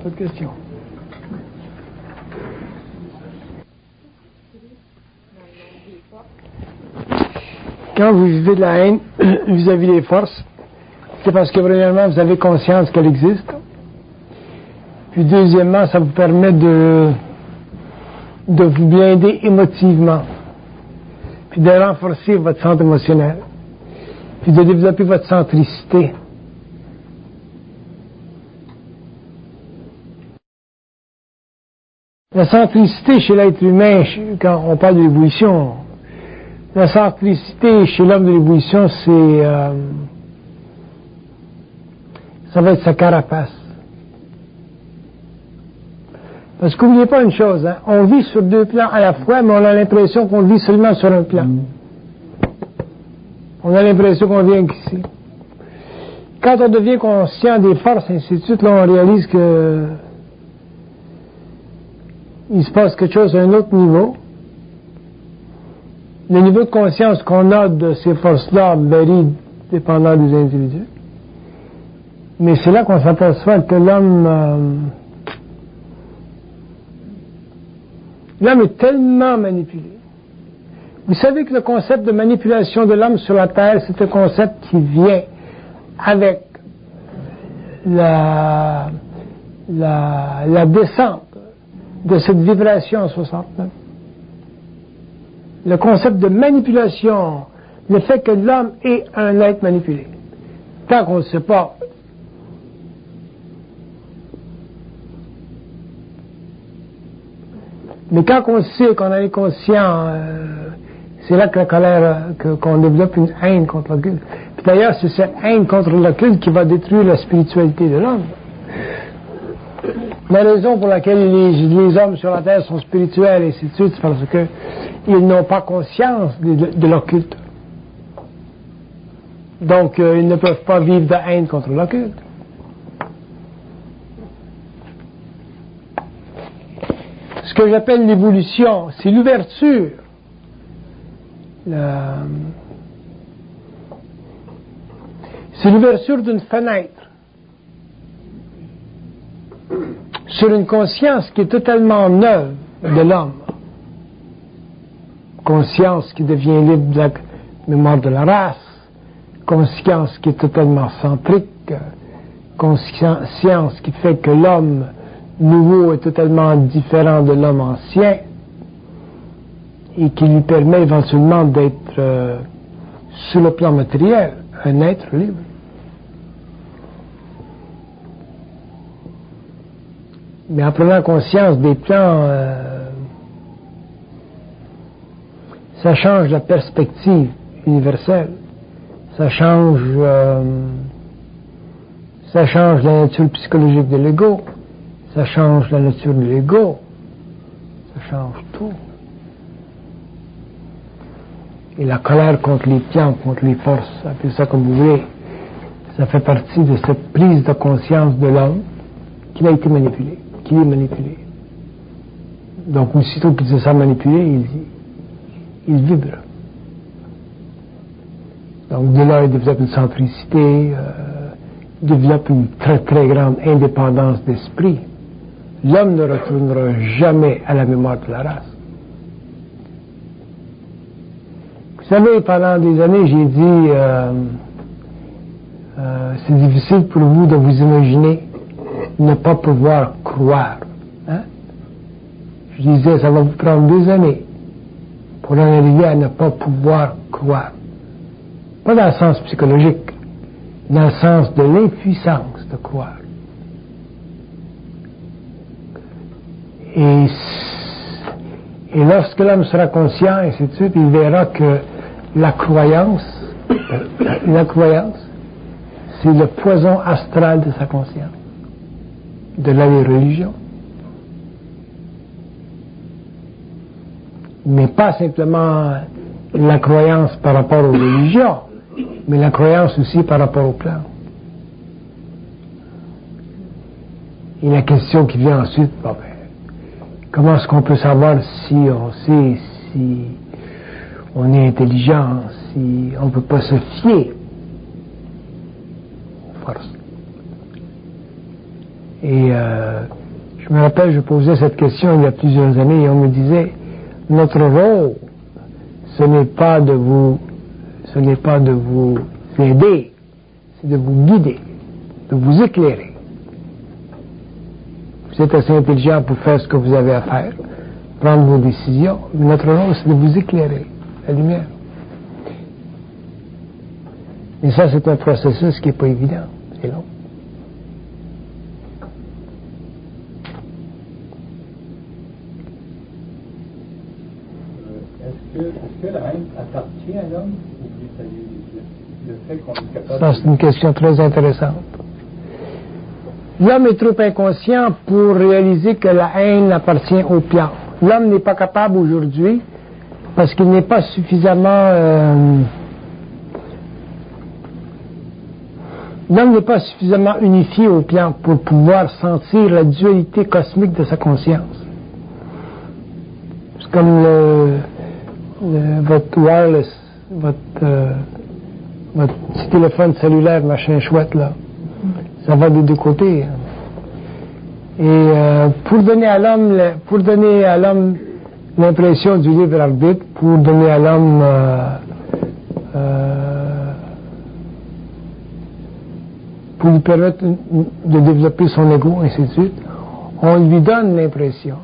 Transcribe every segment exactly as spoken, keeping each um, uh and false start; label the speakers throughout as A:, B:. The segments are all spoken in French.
A: pas de question. Quand vous vivez de la haine vis-à-vis des forces, c'est parce que premièrement, vous avez conscience qu'elle existe. Puis deuxièmement, ça vous permet de, de vous blinder émotivement. Puis de renforcer votre centre émotionnel. Puis de développer votre centricité. La centricité chez l'être humain, quand on parle de l'ébullition, la centricité chez l'homme de l'ébullition, c'est... Euh, ça va être sa carapace. Parce qu'oubliez pas une chose, hein, on vit sur deux plans à la fois, mais on a l'impression qu'on vit seulement sur un plan. On a l'impression qu'on vient qu'ici. Quand on devient conscient des forces, ainsi de suite, là, on réalise que il se passe quelque chose à un autre niveau. Le niveau de conscience qu'on a de ces forces-là varie dépendant des individus. Mais c'est là qu'on s'aperçoit que l'homme... Euh, l'homme est tellement manipulé. Vous savez que le concept de manipulation de l'homme sur la Terre, c'est un concept qui vient avec la, la, la descente de cette vibration en soixante-neuf. Le concept de manipulation, le fait que l'homme est un être manipulé. Tant qu'on ne sait pas. Mais quand on sait qu'on en est conscient, euh, c'est là que la colère, que, qu'on développe une haine contre l'occulte. Puis d'ailleurs, c'est cette haine contre l'occulte qui va détruire la spiritualité de l'homme. La raison pour laquelle les, les hommes sur la terre sont spirituels et ainsi de suite, c'est parce qu'ils n'ont pas conscience de, de, de l'occulte. Donc, euh, ils ne peuvent pas vivre de haine contre l'occulte. Ce que j'appelle l'évolution, c'est l'ouverture. La... C'est l'ouverture d'une fenêtre sur une conscience qui est totalement neuve de l'homme. Conscience qui devient libre de la mémoire de la race, conscience qui est totalement centrique, conscience qui fait que l'homme nouveau est totalement différent de l'homme ancien et qui lui permet éventuellement d'être, euh, sur le plan matériel, un être libre. Mais en prenant conscience des plans, euh, ça change la perspective universelle. Ça change, euh, ça change la nature psychologique de l'ego. Ça change la nature de l'ego. Ça change tout. Et la colère contre les plans, contre les forces, appelez ça comme vous voulez, ça fait partie de cette prise de conscience de l'homme qu'il a été manipulé, qu'il est manipulé. Donc, aussitôt qu'il se sent manipulé, il, il vibre. Donc, de là, il développe une centricité, euh, il développe une très, très grande indépendance d'esprit. L'homme ne retournera jamais à la mémoire de la race. Vous savez, pendant des années, j'ai dit, euh, euh, c'est difficile pour vous de vous imaginer ne pas pouvoir croire. Hein? Je disais, ça va vous prendre deux années pour en arriver à ne pas pouvoir croire. Pas dans le sens psychologique, dans le sens de l'impuissance de croire. Et, et lorsque l'homme sera conscient, et ainsi de suite, il verra que la croyance, la croyance, c'est le poison astral de sa conscience, de la religion. Mais pas simplement la croyance par rapport aux religions, mais la croyance aussi par rapport au plan. Et la question qui vient ensuite, bon ben, comment est-ce qu'on peut savoir si on sait, si on est intelligent, si on ne peut pas se fier aux forces? Et euh, je me rappelle, je posais cette question il y a plusieurs années et on me disait, notre rôle, ce n'est pas de vous, ce n'est pas de vous aider, c'est de vous guider, de vous éclairer. Vous êtes assez intelligent pour faire ce que vous avez à faire, prendre vos décisions, mais notre rôle, c'est de vous éclairer, la lumière. Et ça, c'est un processus qui n'est pas évident, c'est long.
B: Est-ce que, est-ce que la haine appartient à l'homme ou bien le fait qu'on est capable...
A: Ça, c'est une question très intéressante. L'homme est trop inconscient pour réaliser que la haine appartient aux plantes. L'homme n'est pas capable aujourd'hui parce qu'il n'est pas suffisamment... Euh, l'homme n'est pas suffisamment unifié aux plantes pour pouvoir sentir la dualité cosmique de sa conscience. C'est comme le, le, votre wireless, votre, euh, votre petit téléphone cellulaire, machin chouette, là. Ça va des deux côtés. Hein. Et euh, pour donner à l'homme, pour donner à l'homme l'impression du libre arbitre, pour donner à l'homme euh, euh, pour lui permettre de développer son ego, ainsi de suite, on lui donne l'impression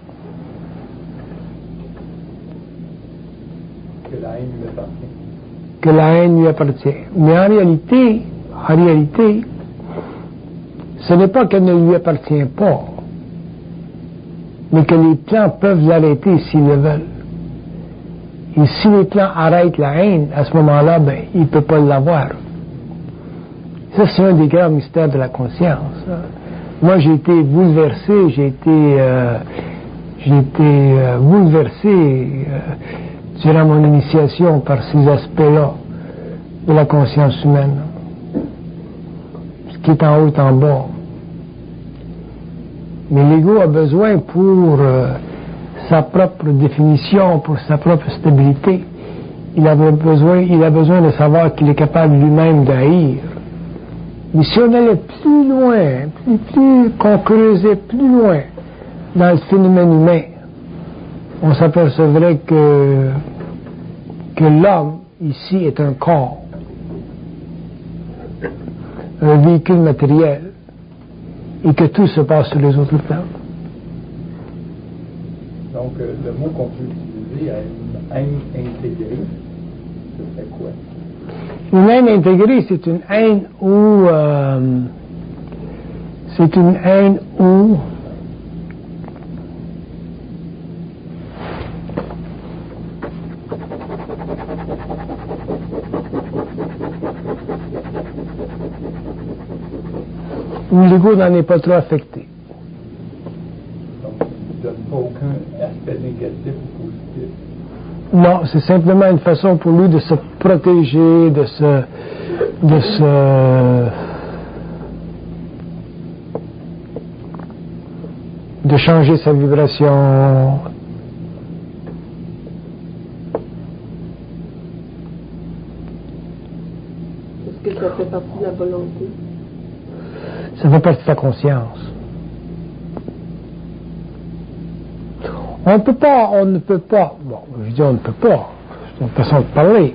B: que la haine lui appartient.
A: Que la haine lui appartient. Mais en réalité, en réalité, ce n'est pas qu'elle ne lui appartient pas, mais que les plans peuvent l'arrêter s'ils le veulent. Et si les plans arrêtent la haine, à ce moment-là, ben, il ne peut pas l'avoir. Ça, c'est un des grands mystères de la conscience. Moi, j'ai été bouleversé, j'ai été, euh, j'ai été euh, bouleversé euh, durant mon initiation par ces aspects-là de la conscience humaine. Ce qui est en haut est en bas. Mais l'ego a besoin pour euh, sa propre définition, pour sa propre stabilité. Il a besoin, il a besoin de savoir qu'il est capable lui-même d'haïr. Mais si on allait plus loin, plus, plus, qu'on creusait plus loin dans le phénomène humain, on s'apercevrait que, que l'homme, ici, est un corps, un véhicule matériel, et que tout se passe sur les autres plans.
B: Donc, euh, le mot qu'on peut utiliser, une haine intégrée, ce serait quoi?
A: Une haine intégrée, c'est une haine où... Euh, c'est une haine où... où l'ego n'en est pas trop affecté.
B: Donc, il ne donne pas aucun aspect négatif ou positif.
A: Non, c'est simplement une façon pour lui de se protéger, de se... de se... de changer sa vibration.
C: Est-ce que ça fait partie de la volonté?
A: Ça fait partie de sa conscience. On ne peut pas, on ne peut pas, bon, je dis on ne peut pas, c'est une façon de parler.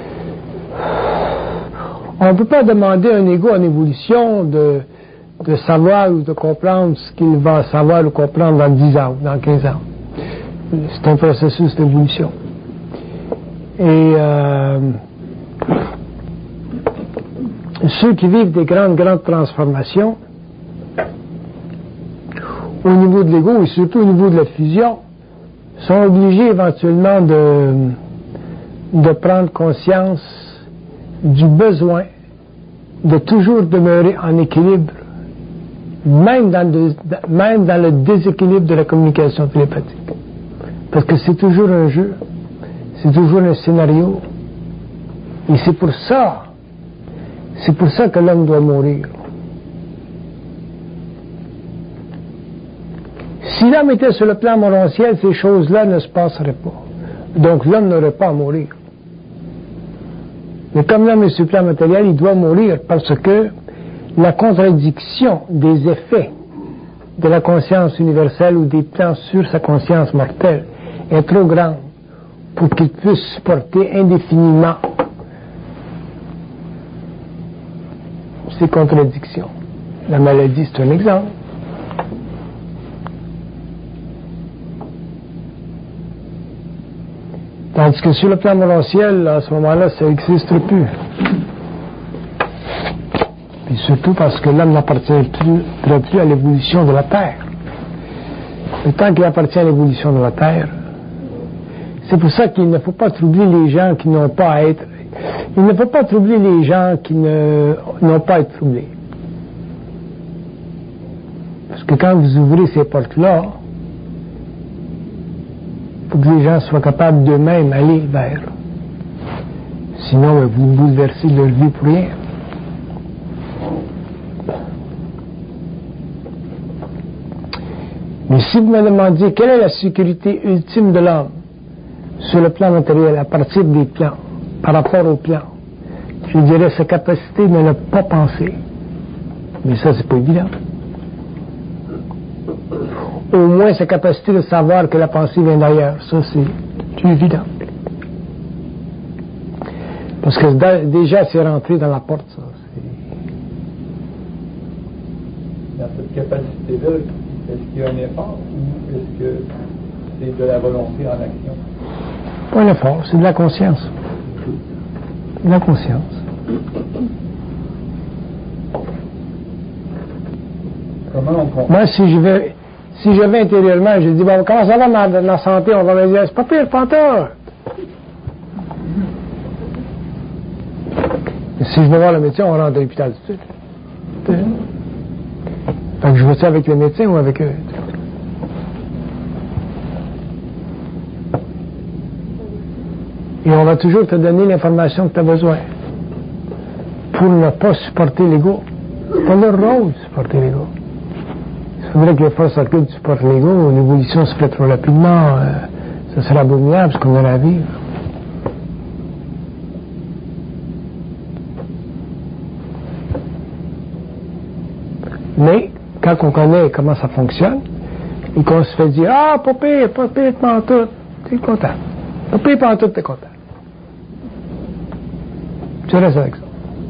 A: On ne peut pas demander à un ego en évolution de, de savoir ou de comprendre ce qu'il va savoir ou comprendre dans dix ans ou dans quinze ans. C'est un processus d'évolution. Et euh, ceux qui vivent des grandes, grandes transformations au niveau de l'ego et surtout au niveau de la fusion sont obligés éventuellement de, de prendre conscience du besoin de toujours demeurer en équilibre, même dans, le, même dans le déséquilibre de la communication télépathique. Parce que c'est toujours un jeu, c'est toujours un scénario. Et c'est pour ça, c'est pour ça que l'homme doit mourir. Si l'homme était sur le plan morontiel, ces choses-là ne se passeraient pas. Donc l'homme n'aurait pas à mourir. Mais comme l'homme est sur le plan matériel, il doit mourir parce que la contradiction des effets de la conscience universelle ou des plans sur sa conscience mortelle est trop grande pour qu'il puisse supporter indéfiniment ces contradictions. La maladie, c'est un exemple. Tandis que sur le plan morontiel, à ce moment-là, ça n'existe plus. Et surtout parce que l'homme n'appartient plus, plus à l'évolution de la Terre. Et tant qu'il appartient à l'évolution de la Terre, c'est pour ça qu'il ne faut pas troubler les gens qui n'ont pas à être... Il ne faut pas troubler les gens qui ne, n'ont pas à être troublés. Parce que quand vous ouvrez ces portes-là, il faut que les gens soient capables d'eux-mêmes aller vers. Sinon, vous bouleversez leur vie pour rien. Mais si vous me demandiez quelle est la sécurité ultime de l'homme sur le plan matériel, à partir des plans, par rapport aux plans, je dirais sa capacité de ne pas penser. Mais ça, c'est pas évident. Au moins sa capacité de savoir que la pensée vient d'ailleurs. Ça, c'est plus évident. Parce que déjà, c'est rentré dans la porte, ça.
B: Dans cette capacité-là, est-ce qu'il y a un effort ou est-ce que c'est de la volonté en action?
A: Pas un effort, c'est de la conscience. De la conscience.
B: Comment on comprend?
A: Moi, si je vais, si je vais intérieurement, je dis, bon, comment ça va ma, ma santé? On va me dire, c'est pas pire, pantoute. Si je vais voir le médecin, on rentre à l'hôpital tout de suite. Fait que je vais ça avec le médecin ou avec eux? Et on va toujours te donner l'information que tu as besoin pour ne pas supporter l'ego. C'est pas leur rôle de supporter l'ego. Il faudrait que les forces occultes supportent l'ego, l'évolution se fait trop rapidement, euh, ça sera abominable ce qu'on aura à vivre. Mais, quand on connaît comment ça fonctionne, et qu'on se fait dire, ah, pas pire, pas pire, pantoute, t'es content. Pas pire, pantoute, t'es content. Tu restes avec ça.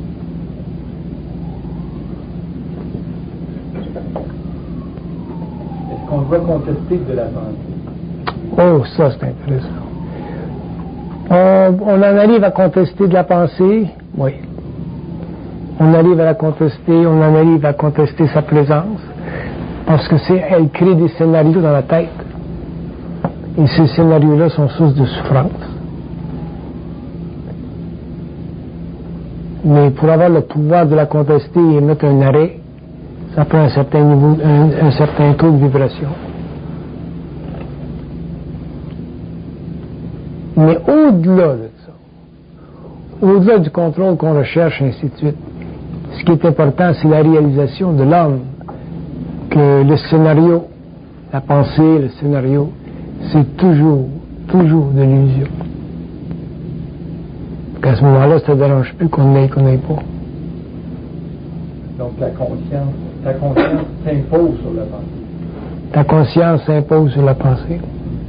B: Est-ce qu'on doit contester de la pensée?
A: Oh, ça, c'est intéressant. On, on en arrive à contester de la pensée, oui. On arrive à la contester, on en arrive à contester sa présence, parce que c'est, elle crée des scénarios dans la tête. Et ces scénarios-là sont source de souffrance. Mais pour avoir le pouvoir de la contester et mettre un arrêt, ça prend un certain niveau, un, un certain taux de vibration. Mais au-delà de ça, au-delà du contrôle qu'on recherche, ainsi de suite, ce qui est important, c'est la réalisation de l'homme, que le scénario, la pensée, le scénario, c'est toujours, toujours de l'illusion. Qu'à ce moment-là, ça ne dérange plus qu'on n'aille, qu'on n'aille pas.
B: Donc la conscience, ta conscience s'impose sur la pensée.
A: Ta conscience s'impose sur la pensée.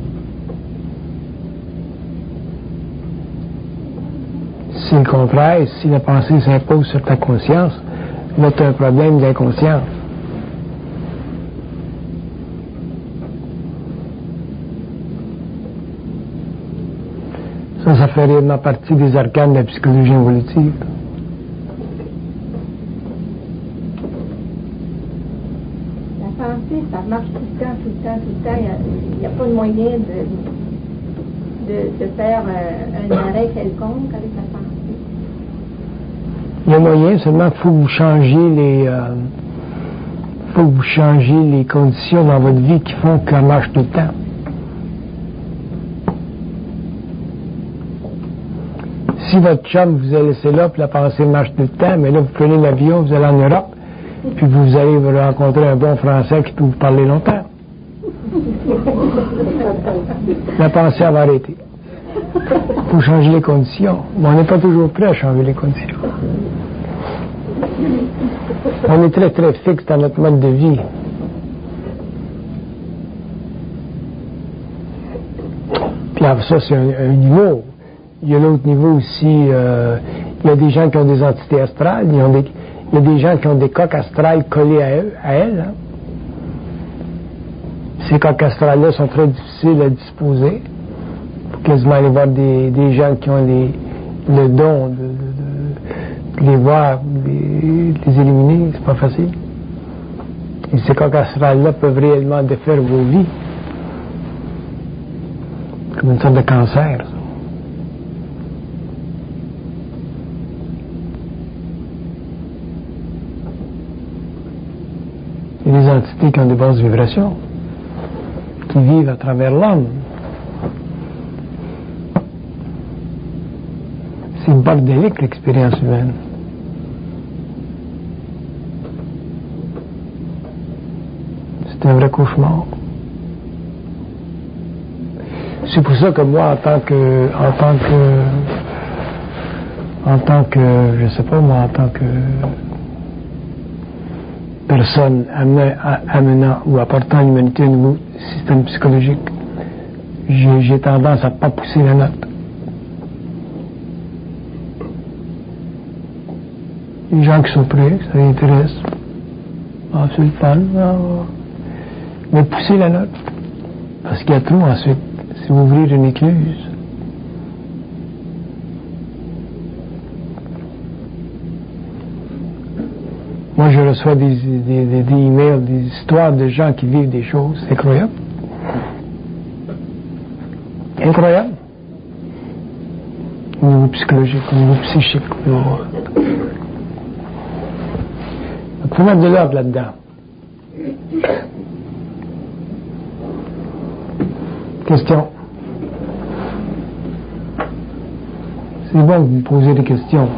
A: Si le contraire, si la pensée s'impose sur ta conscience, là, tu as un problème d'inconscience. Ça, ça fait réellement partie des arcanes de la psychologie évolutive.
D: La pensée, ça marche tout le temps, tout le temps, tout le temps. Il n'y a, a pas de moyen de, de, de faire un, un arrêt quelconque avec la pensée.
A: Il y a moyen, seulement il faut que vous changiez les... Euh, faut que vous changiez les conditions dans votre vie qui font qu'elle marche tout le temps. Si votre chum vous a laissé là, puis la pensée marche tout le temps, mais là, vous prenez l'avion, vous allez en Europe, puis vous allez vous rencontrer un bon Français qui peut vous parler longtemps. La pensée va arrêter. Il faut changer les conditions. Mais on n'est pas toujours prêt à changer les conditions. On est très, très fixe dans notre mode de vie. Puis après ça, c'est un, un niveau. Il y a l'autre niveau aussi, euh, il y a des gens qui ont des entités astrales, il y, a des, il y a des gens qui ont des coques astrales collées à, eux, à elles. Hein. Ces coques astrales-là sont très difficiles à disposer. Il faut quasiment aller voir des, des gens qui ont les, le don de, de, de, de les voir, de les, de les éliminer, c'est pas facile. Et ces coques astrales-là peuvent réellement défaire vos vies. Comme une sorte de cancer. Il y a des entités qui ont de basses vibrations, qui vivent à travers l'homme. C'est bordélique l'expérience humaine. C'est un vrai cauchemar. C'est pour ça que moi, en tant que, en tant que, en tant que, je sais pas moi, en tant que personne amenant, amenant ou apportant à l'humanité un nouveau système psychologique, j'ai, j'ai tendance à pas pousser la note. Les gens qui sont prêts, ça les intéresse. Ah, c'est le fun. Ah, mais pousser la note. Parce qu'il y a trop ensuite. C'est ouvrir une écluse. Moi, je reçois des, des, des, des emails, des histoires de gens qui vivent des choses. C'est incroyable. Incroyable. Au niveau psychologique, au niveau psychique. Au niveau... Il faut mettre de l'ordre là-dedans. Question. C'est bon que vous me posez des questions.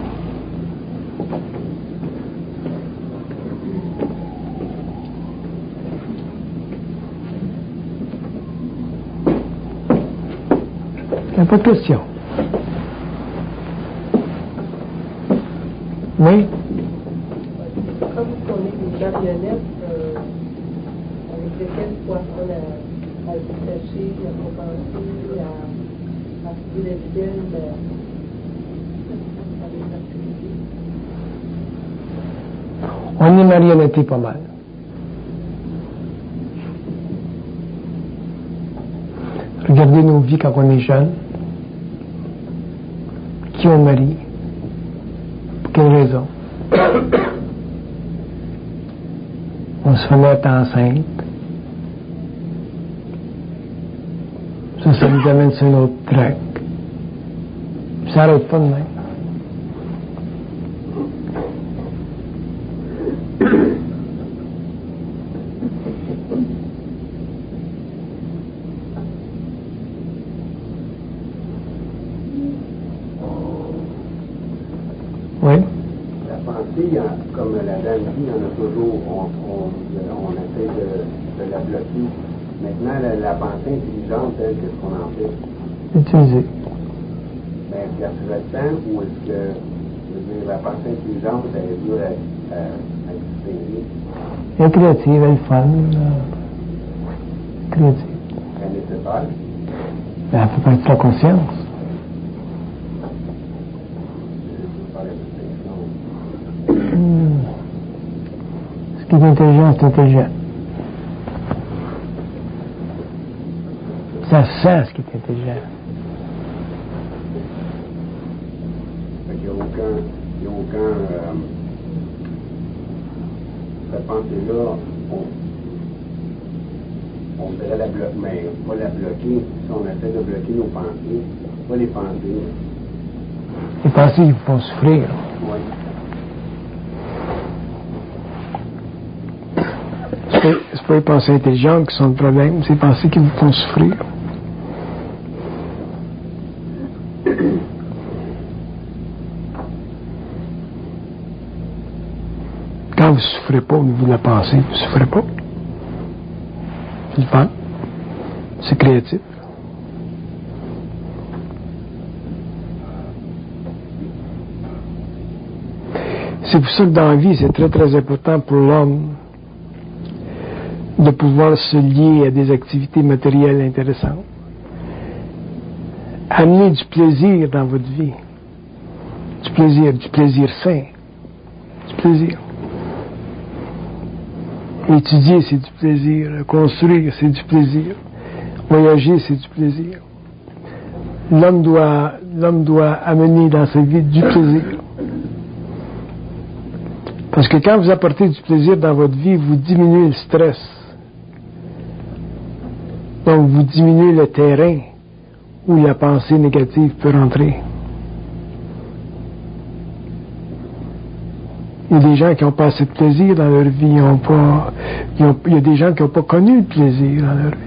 A: Il n'y a pas de questions. Oui?
C: Comme on est des marionnettes euh, avec lesquelles il faut apprendre à, à se détacher, à compenser, à, à trouver les ciels,
A: on est marionnetté pas mal. Regardez nos vies quand on est jeune. Qui on marie? Pour quelle raison? On se fait mettre enceinte. Ça, ça nous amène sur une autre track. Ça n'arrête pas de même. Oui.
E: La pensée, comme la dame dit, il y en a toujours, on, on, on essaie de, de la bloquer. Maintenant, la, la pensée intelligente, elle, qu'est-ce qu'on en fait?
A: Utiliser.
E: Mais est-ce qu'elle se ressent ou est-ce que, je veux dire, la pensée intelligente, elle est dure à, à, à distinguer?
A: Elle est créative, elle est fun. Euh, créative.
E: Elle est nécessaire?
A: Mais elle peut pas être la conscience. Hmm. Ce qui est intelligent, c'est intelligent. Ça sent ce qui est intelligent.
E: Il n'y a aucun, il y a aucun, euh, cette pensée-là, on, on devrait la bloquer, mais pas la bloquer, si on essaie de bloquer nos pensées, pas les pensées.
A: Les pensées, ils vont souffrir.
E: Oui.
A: C'est pas, c'est pas les pensées intelligentes qui sont le problème, c'est les pensées qui vous font souffrir. Quand vous ne souffrez pas au niveau de la pensée, vous ne souffrez pas. C'est le fun. C'est créatif. C'est pour ça que dans la vie, c'est très très important pour l'homme de pouvoir se lier à des activités matérielles intéressantes. amenez du plaisir dans votre vie. Du plaisir, du plaisir sain. Du plaisir. Étudier, c'est du plaisir. Construire, c'est du plaisir. Voyager, c'est du plaisir. L'homme doit, l'homme doit amener dans sa vie du plaisir. Parce que quand vous apportez du plaisir dans votre vie, vous diminuez le stress. Donc, vous diminuez le terrain où la pensée négative peut rentrer. Il y a des gens qui n'ont pas assez de plaisir dans leur vie. Ils ont pas, ils ont, il y a des gens qui n'ont pas connu le plaisir dans leur vie.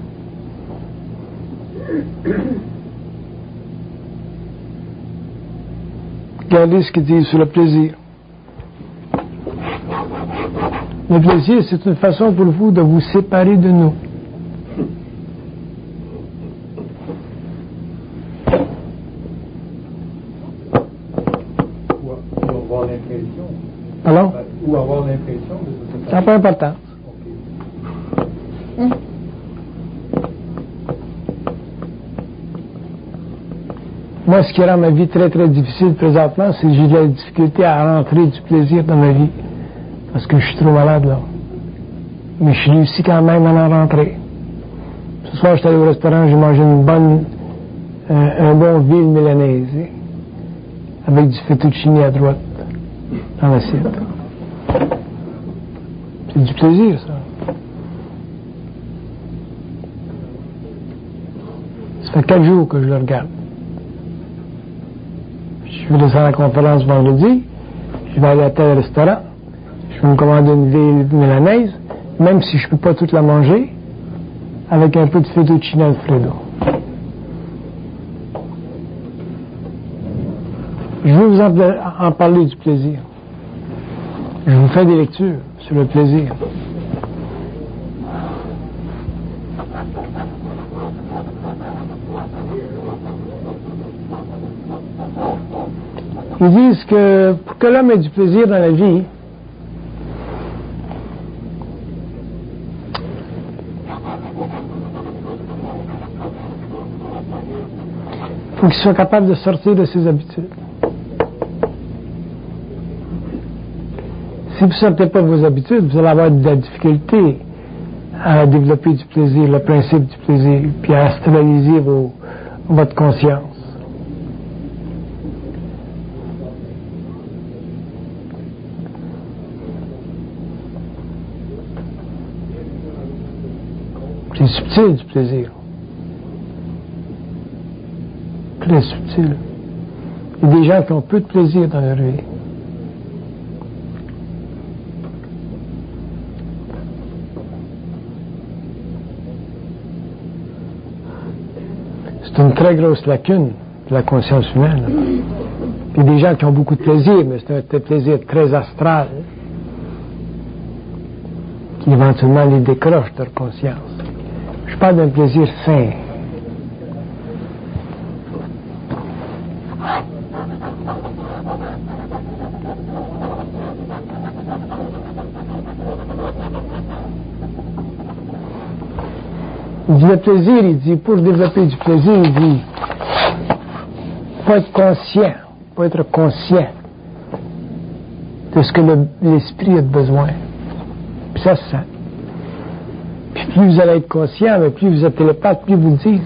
A: Regardez ce qu'ils disent sur le plaisir. Le plaisir, c'est une façon pour vous de vous séparer de nous.
B: Ou avoir l'impression.
A: Alors?
B: Ou avoir l'impression de ce que
A: ça n'a pas d'importance.
D: Hum.
A: Moi, ce qui rend ma vie très, très difficile présentement, c'est que j'ai de la difficulté à rentrer du plaisir dans ma vie. Parce que je suis trop malade, là. Mais je réussis quand même à en rentrer. Ce soir, j'étais allé au restaurant, j'ai mangé une bonne, euh, un bon ville milanaise, hein, avec du fettuccine à droite, dans l'assiette. C'est du plaisir, ça. Ça fait quatre jours que je le regarde. Je vais descendre à la conférence vendredi, je vais aller à tel restaurant, je vais me commander une ville milanaise, même si je ne peux pas toute la manger, avec un peu de fettuccine Alfredo. Je veux vous en, en parler du plaisir. Je vous fais des lectures sur le plaisir. Ils disent que pour que l'homme ait du plaisir dans la vie, il faut qu'il soit capable de sortir de ses habitudes. Si vous ne sortez pas de vos habitudes, vous allez avoir de la difficulté à développer du plaisir, le principe du plaisir, puis à astraliser vos, votre conscience. C'est subtil du plaisir. Très subtil. Il y a des gens qui ont peu de plaisir dans leur vie. C'est une très grosse lacune de la conscience humaine. Il y a des gens qui ont beaucoup de plaisir, mais c'est un plaisir très astral qui éventuellement les décroche de leur conscience. Je parle d'un plaisir sain. Il dit le plaisir, il dit, pour développer du plaisir, il dit, faut être conscient, faut être conscient de ce que le, l'esprit a besoin. Puis ça se sent. Puis plus vous allez être conscient, mais plus vous êtes télépathe, plus vous le dites.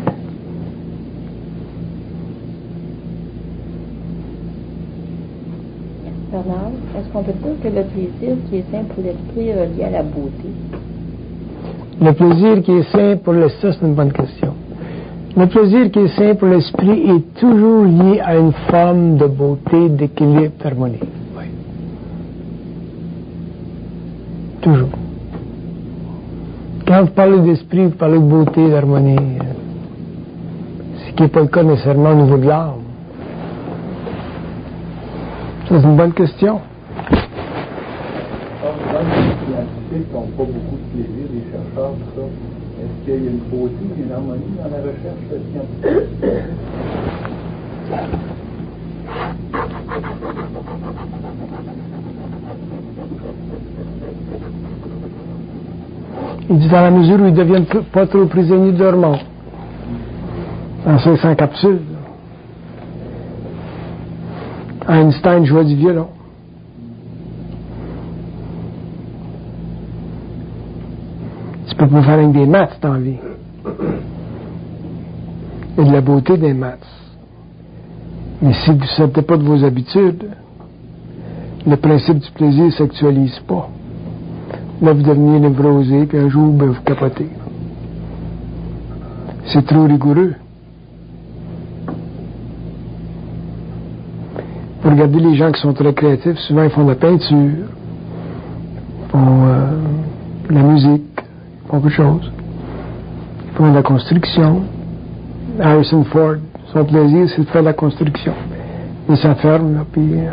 D: Bernard, est-ce qu'on peut dire que le plaisir qui est sain pour l'esprit est relié à la beauté?
A: Le plaisir qui est sain pour l'esprit, c'est une bonne question. Le plaisir qui est sain pour l'esprit est toujours lié à une forme de beauté, d'équilibre, d'harmonie. Oui. Toujours. Quand vous parlez d'esprit, vous parlez de beauté, d'harmonie. Ce qui n'est pas le cas nécessairement au niveau de l'âme. C'est une bonne question.
B: Dans les scientifiques qui n'ont pas beaucoup de plaisir, les chercheurs, tout ça, est-ce qu'il y a une beauté, une harmonie dans la recherche scientifique? Il dit dans la mesure où ils ne deviennent pas trop prisonniers de leur monde.
A: dans cinq cents capsules. Einstein jouait du violon. Tu peux pas faire avec des maths dans la vie. Il y a de la beauté des maths. Mais si vous ne sortez pas de vos habitudes, le principe du plaisir ne s'actualise pas. Là, vous devenez névrosé, puis un jour, ben, vous capotez. C'est trop rigoureux. Vous regardez les gens qui sont très créatifs, souvent ils font de la peinture, ils font euh, de la musique, ils font beaucoup de choses. Ils font de la construction. Harrison Ford, son plaisir, c'est de faire de la construction. Il s'enferme, là, puis... Euh,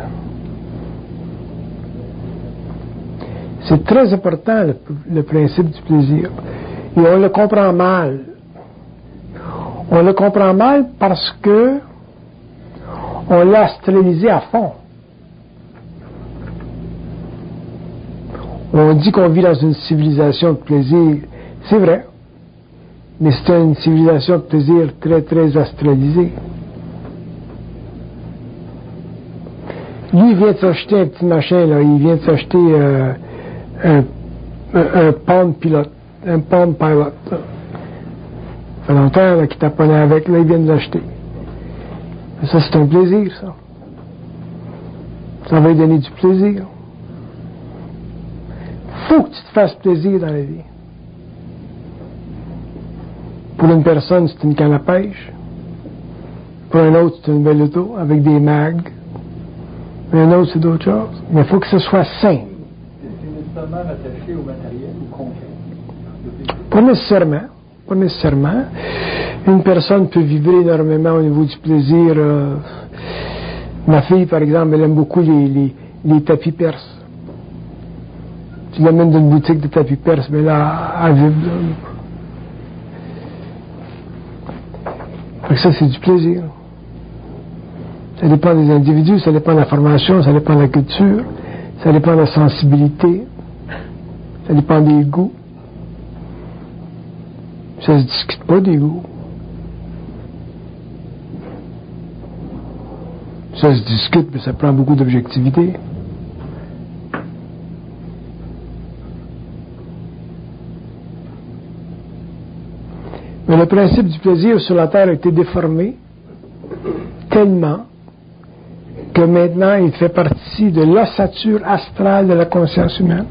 A: c'est très important, le, le principe du plaisir. Et on le comprend mal. On le comprend mal parce que on l'a astralisé à fond. On dit qu'on vit dans une civilisation de plaisir. C'est vrai. Mais c'est une civilisation de plaisir très, très astralisée. Lui, il vient de s'acheter un petit machin, là. Il vient de s'acheter euh, un, un, un Palm Pilot. Un Palm Pilot. Ça fait longtemps là, qu'il taponnait avec. Là, il vient de l'acheter. Ça, c'est un plaisir, ça. Ça va lui donner du plaisir. Faut que tu te fasses plaisir dans la vie. Pour une personne, c'est une canne à pêche. Pour un autre, c'est une belle auto avec des mags. Mais un autre, c'est d'autres choses. Mais il faut que ce soit sain.
B: C'est nécessairement attaché au matériel ou concret?
A: Pas nécessairement. Pas nécessairement. Une personne peut vibrer énormément au niveau du plaisir. Euh, ma fille, par exemple, elle aime beaucoup les, les, les tapis perses. Tu l'amènes dans une boutique de tapis perses, mais là, elle vibre. Fait que ça, c'est du plaisir. Ça dépend des individus, ça dépend de la formation, ça dépend de la culture, ça dépend de la sensibilité, ça dépend des goûts. Ça se discute pas des goûts. Ça se discute, mais ça prend beaucoup d'objectivité. Mais le principe du plaisir sur la Terre a été déformé tellement que maintenant il fait partie de l'ossature astrale de la conscience humaine.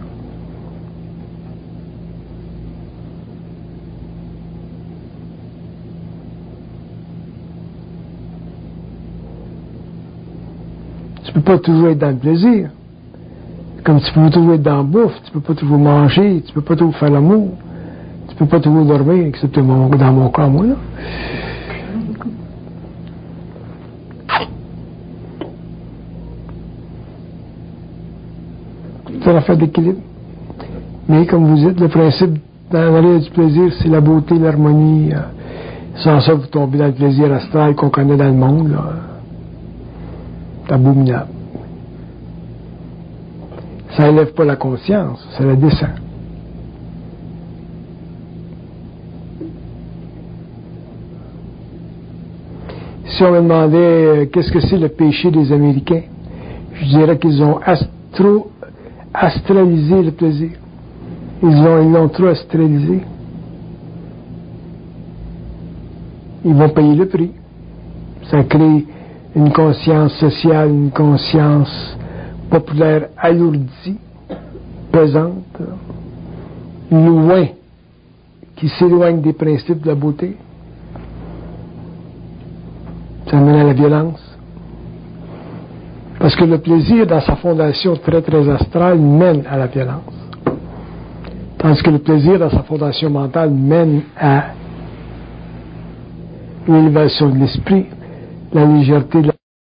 A: Tu peux pas toujours être dans le plaisir. Comme tu peux pas toujours être dans la bouffe, tu peux pas toujours manger, tu peux pas toujours faire l'amour, tu peux pas toujours dormir, excepté mon, dans mon cas, moi, là. C'est une affaire d'équilibre. Mais comme vous dites, le principe dans l'arrêt du plaisir, c'est la beauté, l'harmonie. Euh, sans ça, vous tombez dans le plaisir astral qu'on connaît dans le monde, là. C'est abominable. Ça élève pas la conscience, ça la descend. Si on me demandait euh, qu'est-ce que c'est le péché des Américains, je dirais qu'ils ont astro, astralisé le plaisir. Ils l'ont, ils l'ont trop astralisé. Ils vont payer le prix. Ça crée une conscience sociale, une conscience populaire alourdie, pesante, loin, qui s'éloigne des principes de la beauté. Ça mène à la violence. Parce que le plaisir, dans sa fondation très très astrale, mène à la violence. Tandis que le plaisir, dans sa fondation mentale, mène à l'élévation de l'esprit, la légèreté de la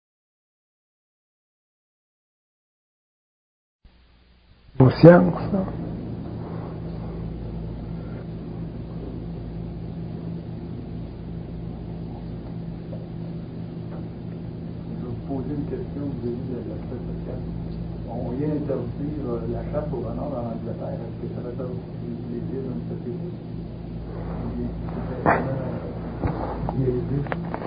A: conscience.
B: Poser une question vis-à-vis de l'aspect social. On vient interdire euh, la chasse au renard en Angleterre. Est-ce que ça va faire aussi du plaisir dans une société? guérisé.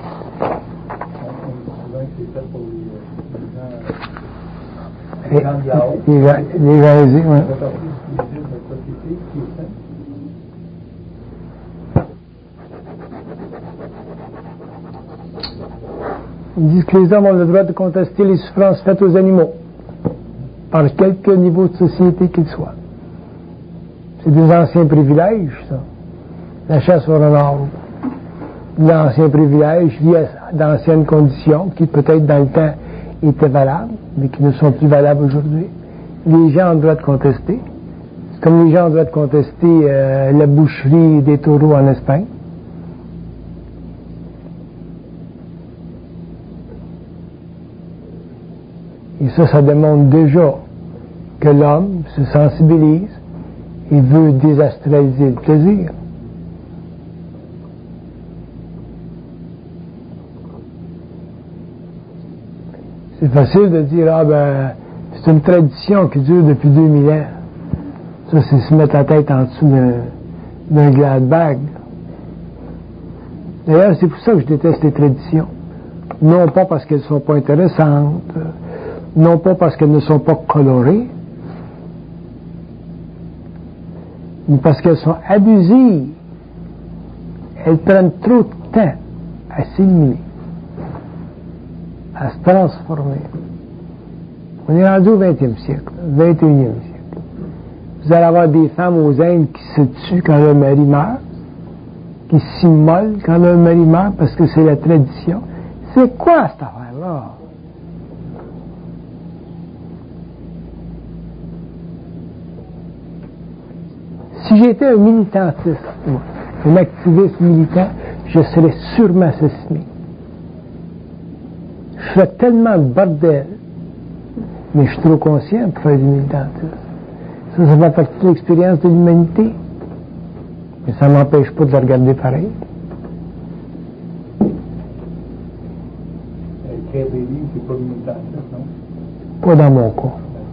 B: On dit souvent que c'est fait pour les, les gens, les gens de là-haut.
A: Les gens, les gens aisés, oui.
B: Ça fait partie du plaisir de notre société qui est saine.
A: Ils disent que les hommes ont le droit de contester les souffrances faites aux animaux, par quelque niveau de société qu'ils soient. C'est des anciens privilèges, ça. La chasse au renard, l'ancien privilège lié à d'anciennes conditions qui peut-être dans le temps étaient valables, mais qui ne sont plus valables aujourd'hui. Les gens ont le droit de contester. C'est comme les gens ont le droit de contester euh, la boucherie des taureaux en Espagne. Et ça, ça démontre déjà que l'homme se sensibilise et veut désastraliser le plaisir. C'est facile de dire, ah ben, c'est une tradition qui dure depuis deux mille ans. Ça, c'est se mettre la tête en dessous d'un, d'un glad bag. D'ailleurs, c'est pour ça que je déteste les traditions. Non pas parce qu'elles ne sont pas intéressantes, non pas parce qu'elles ne sont pas colorées, mais parce qu'elles sont abusives. Elles prennent trop de temps à s'éliminer, à se transformer. On est rendu au vingtième siècle, vingt et unième siècle. Vous allez avoir des femmes aux Indes qui se tuent quand leur mari meurt, qui s'immolent quand leur mari meurt parce que c'est la tradition. C'est quoi cette affaire-là? Si j'étais un militantiste, un activiste militant, je serais sûrement assassiné. Je ferais tellement de bordel, mais je suis trop conscient pour faire du militantisme. Ça, ça fait partie de l'expérience de l'humanité. Mais ça ne m'empêche pas de le regarder pareil.
B: Écrire des livres, c'est pas du militantisme, non?
A: Pas dans mon cas.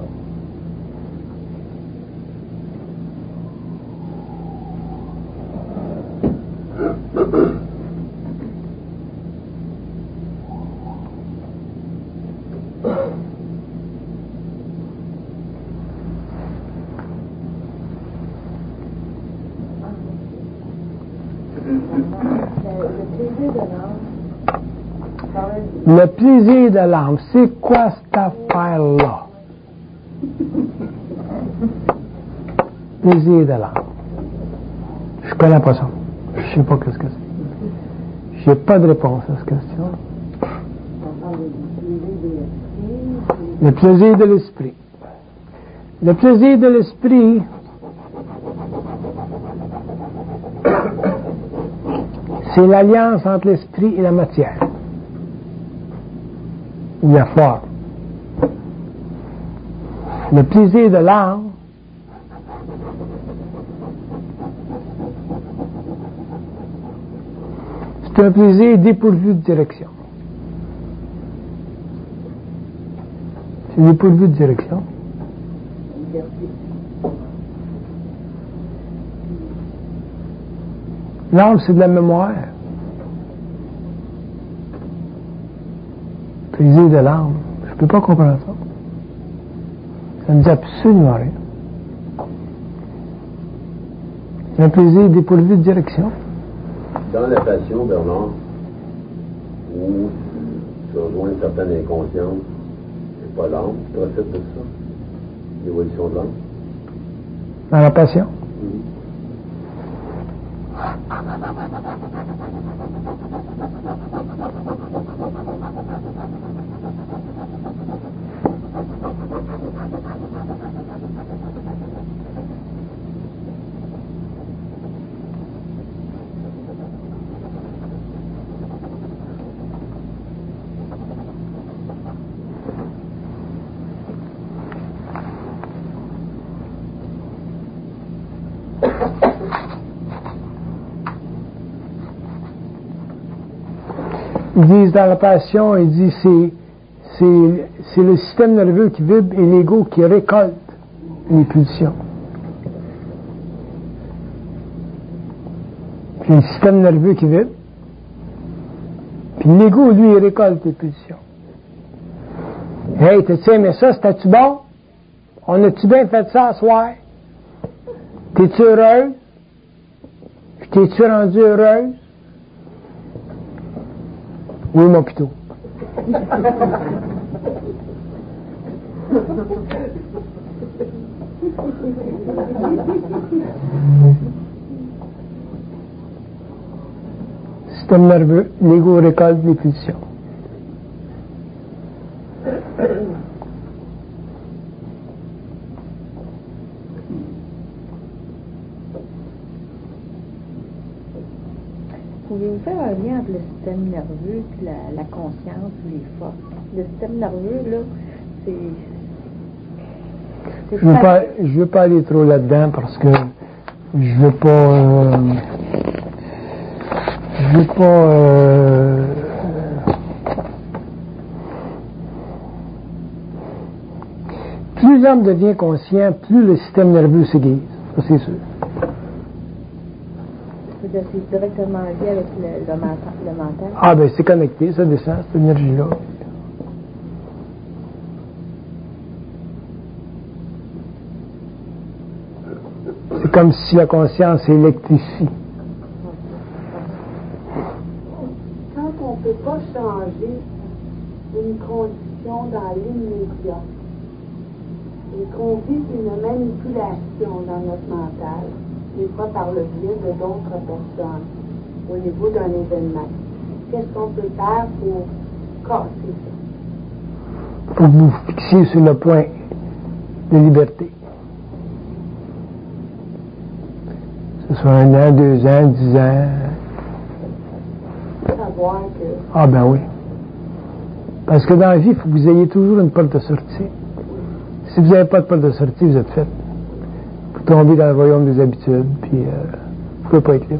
A: Le plaisir de l'âme, c'est quoi cette affaire-là? Plaisir de l'âme. Je connais pas ça. Je sais pas qu'est-ce que c'est. J'ai pas de réponse à cette question. Le plaisir de l'esprit. Le plaisir de l'esprit, c'est l'alliance entre l'esprit et la matière. Ou la forme. Le plaisir de l'âme, c'est un plaisir dépourvu de direction. C'est dépourvu de direction. L'âme, c'est de la mémoire. Plaisir de l'âme. Je ne peux pas comprendre ça. Ça ne dit absolument rien. C'est un plaisir dépourvu de direction.
E: Dans la passion, Bernard, où tu rejoins une certaine inconscience, c'est pas l'âme qui procède de ça, l'évolution de l'âme.
A: Dans la passion?
E: Mm-hmm.
A: Ils disent dans la passion, ils disent c'est, c'est, c'est le système nerveux qui vibre et l'ego qui récolte les pulsions. Puis le système nerveux qui vibre, Puis l'ego, lui, il récolte les pulsions. Hey, t'as-tu aimé ça? C'était-tu bon? On a-tu bien fait ça ce soir? T'es-tu heureuse? T'es-tu rendue heureuse? Oui, mon pitou. Système nerveux, l'ego récolte les pulsions.
D: Pouvez-vous faire un lien entre le système nerveux et la, la conscience ou les forces? Le système nerveux, là, c'est... c'est
A: Je veux pas, je veux pas aller trop là-dedans parce que je veux pas... Euh, je veux pas... Euh, plus l'homme devient conscient, plus le système nerveux s'aiguise. Ça, c'est sûr.
D: C'est directement lié avec le, le, mental, le mental.
A: Ah, ben c'est connecté, ça descend, cette énergie-là. C'est comme si la conscience électrifie.
F: Quand on ne peut pas changer une condition dans l'immédiat et qu'on vit une manipulation dans notre mental, des fois par le biais de d'autres personnes, au niveau d'un événement, qu'est-ce qu'on peut faire pour casser ça?
A: Pour vous fixer sur le point de liberté. Que ce soit un an, deux ans, dix ans.
F: Savoir que...
A: Ah ben oui. Parce que dans la vie, il faut que vous ayez toujours une porte de sortie. Si vous n'avez pas de porte de sortie, vous êtes fait. Vous tombez dans le royaume des habitudes, puis euh, vous ne pouvez pas être libre.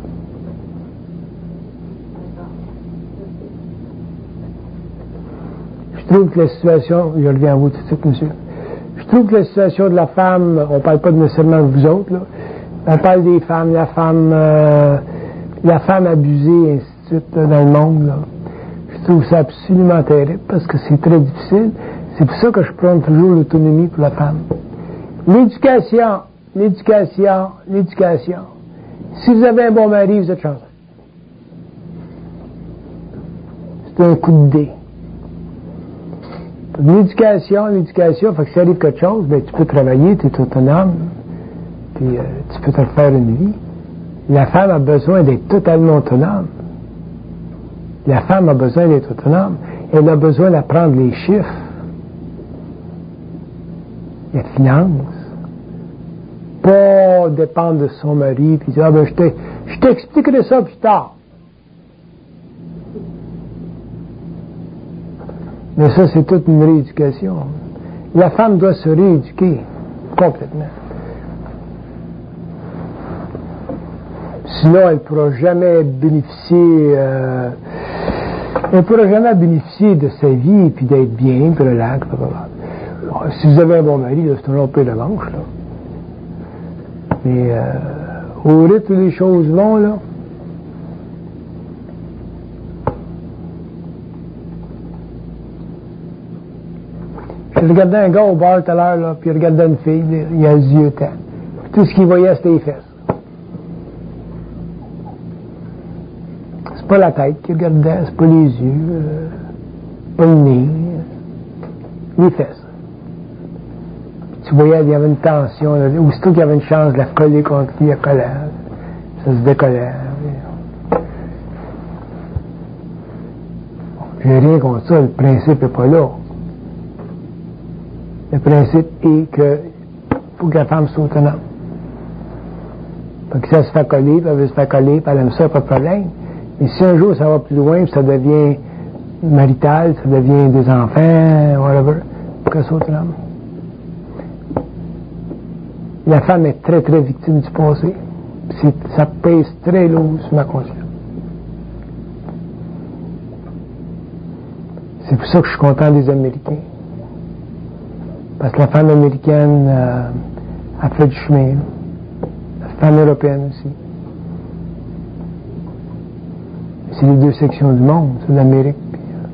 A: Je trouve que la situation, je reviens à vous tout de suite, monsieur. Je trouve que la situation de la femme, on ne parle pas nécessairement de vous autres, là. On parle des femmes, la femme, euh, la femme abusée, et ainsi de suite, là, dans le monde, là. Je trouve ça absolument terrible parce que c'est très difficile. C'est pour ça que je prends toujours l'autonomie pour la femme. L'éducation, l'éducation, l'éducation. Si vous avez un bon mari, vous êtes chanceux. C'est un coup de dé. L'éducation, l'éducation, fait que si arrive quelque chose, ben, tu peux travailler, tu es autonome, puis euh, tu peux te faire une vie. La femme a besoin d'être totalement autonome. La femme a besoin d'être autonome. Elle a besoin d'apprendre les chiffres, les finances. Pas dépendre de son mari, puis dire, ah ben, je, te, je t'expliquerai ça plus tard. Mais ça, c'est toute une rééducation. La femme doit se rééduquer complètement. Sinon, elle ne pourra jamais bénéficier, euh, elle ne pourra jamais bénéficier de sa vie, puis d'être bien, puis relax, blablabla. Si vous avez un bon mari, là, c'est un autre peu de manche, là. Mais euh, au rythme où les choses vont, là, je regardais un gars au bar tout à l'heure, là, puis il regardait une fille, là, il a les yeux tendus. Tout ce qu'il voyait, c'était les fesses. C'est pas la tête qu'il regardait, c'est pas les yeux, euh, pas le nez, euh, les fesses. Tu voyais, il y avait une tension, là, aussitôt qu'il y avait une chance de la coller contre lui, elle collait, ça se décollait. J'ai rien contre ça, le principe n'est pas là. Le principe est que faut que la femme soit autonome. Fait que si elle se fait coller, puis elle veut se faire coller, puis elle aime ça, pas de problème. Mais si un jour ça va plus loin, puis ça devient marital, ça devient des enfants, whatever, faut qu'elle soit autonome. La femme est très très victime du passé. C'est, ça pèse très lourd sur ma conscience. C'est pour ça que je suis content des Américains. Parce que la femme américaine euh, a fait du chemin. La femme européenne aussi. c'est les deux sections du monde, c'est l'Amérique. Puis, euh,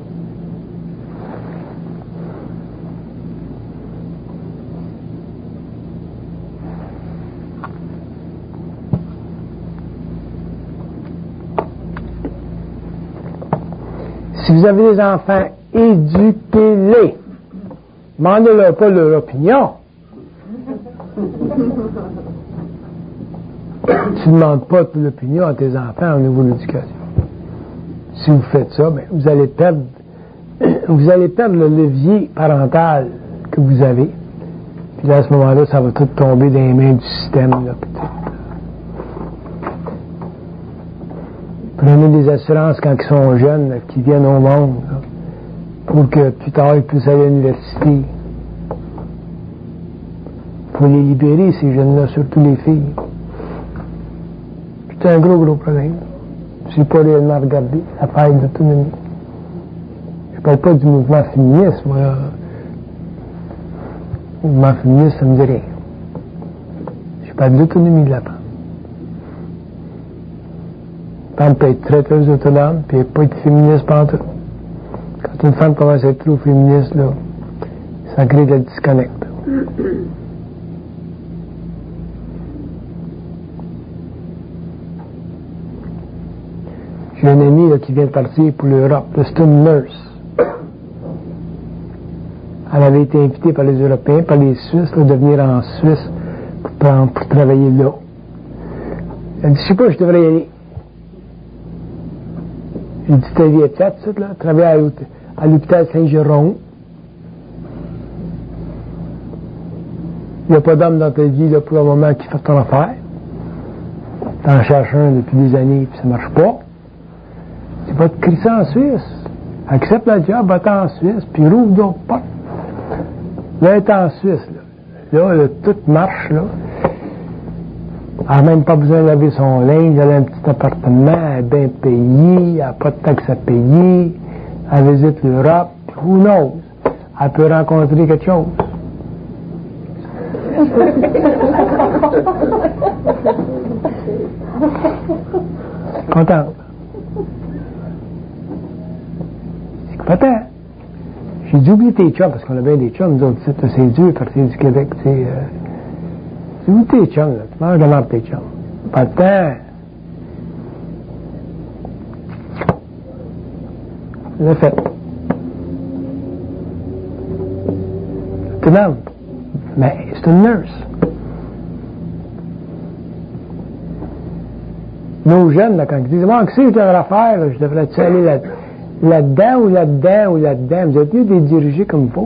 A: si vous avez des enfants, éduquez-les. Demandez-leur pas leur opinion. Tu ne demandes pas l'opinion à tes enfants au niveau de l'éducation. Si vous faites ça, ben, vous allez perdre, vous allez perdre le levier parental que vous avez. Puis là, à ce moment-là, ça va tout tomber dans les mains du système. Là, prenez des assurances quand ils sont jeunes, là, qui viennent au monde, là, pour que plus tard ils puissent aller à l'université. Il faut les libérer, ces jeunes-là, surtout les filles. C'est un gros, gros problème. Je n'ai pas réellement regardé la faille d'autonomie. Je ne parle pas du mouvement féministe, moi. Le mouvement féministe, ça ne me dit rien. Je parle de l'autonomie de la femme. La femme peut être très, très autonome, puis elle ne peut pas être féministe pendant tout. Quand une femme commence à être trop féministe, là, ça crée de la disconnect. J'ai un ami là, qui vient de partir pour l'Europe. C'est une nurse. Elle avait été invitée par les Européens, par les Suisses, là, de venir en Suisse pour, pour travailler là. Elle dit, je sais pas, je devrais y aller. J'ai dit, ta vie est plate, ça, là. Travailler à l'hôpital Saint-Jérôme. Il n'y a pas d'homme dans ta vie, là, pour le moment, qui fait ton affaire. T'en cherches un depuis des années, puis ça marche pas. Tu vas te crisser en Suisse. Accepte le job, va-t'en en Suisse, puis rouvre d'autres portes. Là, elle est en Suisse, là. Là, là, tout marche, là. Elle n'a même pas besoin de laver son linge, elle a un petit appartement, elle est bien payée, elle n'a pas de taxes à payer, elle visite l'Europe, who knows? Elle peut rencontrer quelque chose. Contente. Peut-être. J'ai dû oublier tes chums, parce qu'on a bien des chums, nous autres, c'est dur, partir du Québec, tu sais. Euh, j'ai oublié tes chums, là. Tu manges de l'ordre tes chums. Pas de temps. Je l'ai fait. C'est une homme. Mais c'est une nurse. Nos jeunes, là, quand ils disent, moi, qu'est-ce que je devrais faire, là? Je devrais-tu aller là là-dedans ou là-dedans ou là-dedans? Vous êtes mieux de les diriger comme il faut.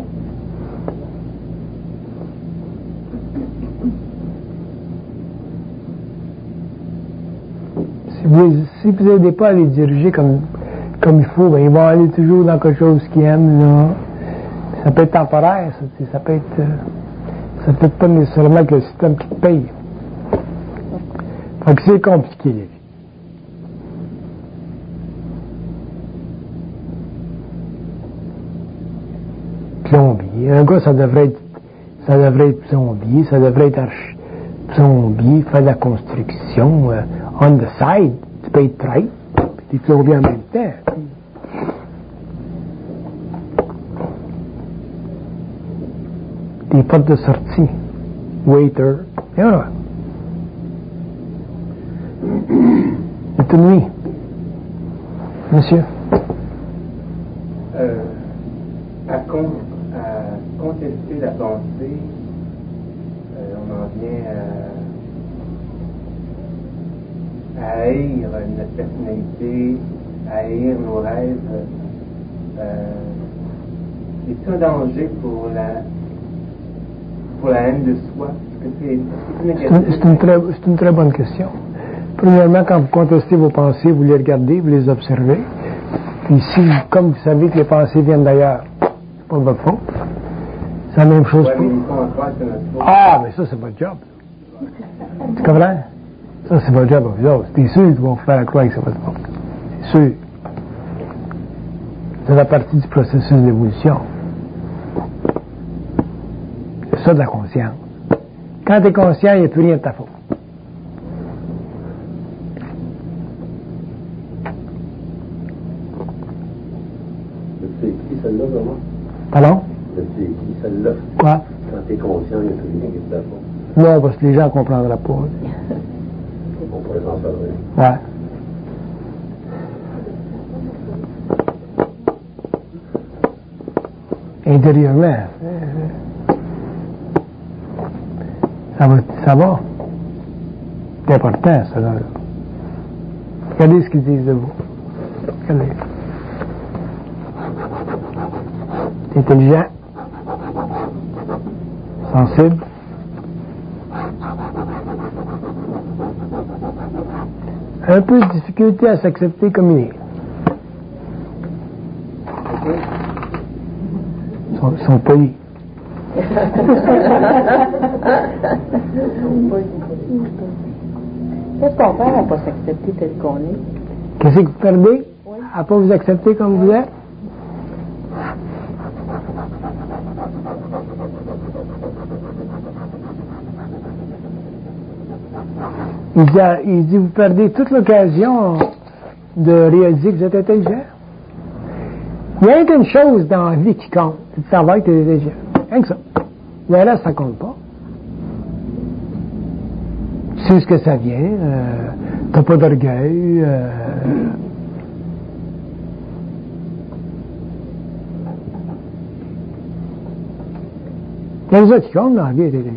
A: Si vous si vous n'aidez pas à les diriger comme, comme il faut, ben, ils vont aller toujours dans quelque chose qu'ils aiment, là. Ça peut être temporaire, ça, ça peut être... Euh, ça peut être pas nécessairement que le système qui te paye. Fait que c'est compliqué, les vies. Plombier. Un gars, ça devrait être, ça devrait être plombier, ça devrait être archi, plombier, faire de la construction, euh, on the side, tu peux être traite, puis tu es plombier en même temps. Des portes de sortie, waiter, et voilà. C'est une nuit. Monsieur.
E: Euh, à, con, à contester la pensée, euh, on en vient à, à haïr notre personnalité, à haïr nos rêves. Euh, c'est un danger pour la, pour la haine de soi. C'est une,
A: c'est une, très, c'est une très bonne question. Premièrement, quand vous contestez vos pensées, vous les regardez, vous les observez. Puis si, comme vous savez que les pensées viennent d'ailleurs, c'est pas votre faute. C'est la même chose
E: ouais,
A: pour...
E: Mais
A: ah, mais ça, c'est votre job. Tu comprends? Ça, c'est votre job à vous autres. C'est sûr qu'ils vont vous faire croire que c'est votre faute. C'est sûr. C'est la partie du processus d'évolution. C'est ça de la conscience. Quand tu es conscient, il n'y a plus rien de ta faute.
G: C'est qui celle-là, vraiment?
A: Pardon?
G: C'est qui celle-là?
A: Quoi?
G: Quand t'es conscient, il n'y a plus rien qui te tape.
A: Non, parce que les gens ne comprendraient pas.
G: On pourrait s'en parler.
A: Ouais. Intérieurement, ça va, ça va. C'est important, ça, là. Regardez ce qu'ils disent de vous. Regardez. C'est intelligent, sensible, un peu de difficulté à s'accepter comme il est. Ils sont, ils sont polis.
H: Qu'est-ce qu'on fait à ne pas s'accepter tel qu'on est?
A: Qu'est-ce que vous perdez à ne pas vous accepter comme vous êtes? Il dit, il dit, vous perdez toute l'occasion de réaliser que vous êtes intelligent. Il y a qu'une chose dans la vie qui compte, c'est de savoir que tu es intelligent. Rien que ça. Le reste, ça compte pas. Tu sais ce que ça vient, euh, t'as pas d'orgueil, euh, il y a des autres qui comptent dans la vie, intelligent.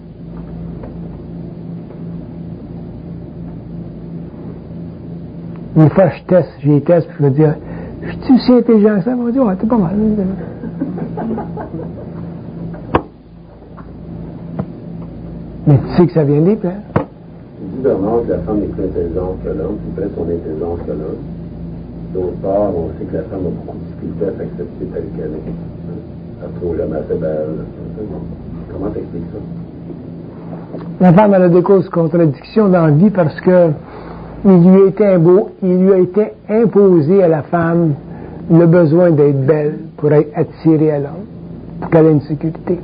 A: Une fois, je teste, j'ai teste, puis je vais dire, je suis aussi intelligent que ça? On va dire, ouais, t'es pas mal. Mais tu sais que ça vient des plans.
G: Il dit Bernard que la femme est plus intelligente que l'homme, puis peut-être son intelligence que l'homme. D'autre part, on sait que la femme a beaucoup de difficultés à s'accepter telle qu'elle est. Elle se trouve jamais assez belle. Comment t'expliques ça?
A: La femme, elle a des causes de contradiction dans la vie parce que il lui a été, imbo, il lui a été imposé à la femme le besoin d'être belle pour être attirée à l'homme, pour qu'elle ait une sécurité.